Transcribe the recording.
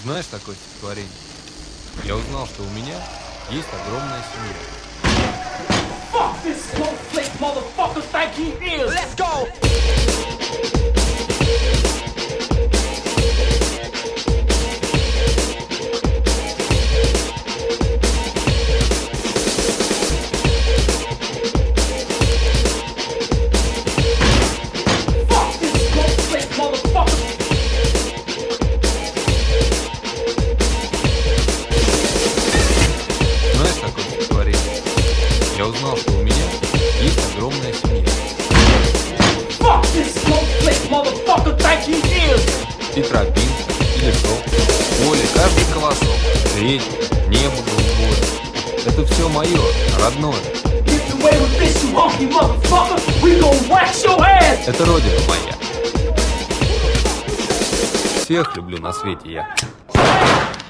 Знаешь такое стихотворение? Я узнал, что у меня есть огромная семья. Fuck this snowflake motherfucker think he is. Let's go. Знаешь такое стихотворение? Я узнал, что у меня есть огромная семья. Fuck this snowflake motherfucker think he is. И тропинка, и лесок, поле, каждый колосок, ветер, небо голубое. Это все мое, родное. Get away with this, you honky motherfucker. We gon' wax your ass. Это родина моя. Всех люблю на свете я.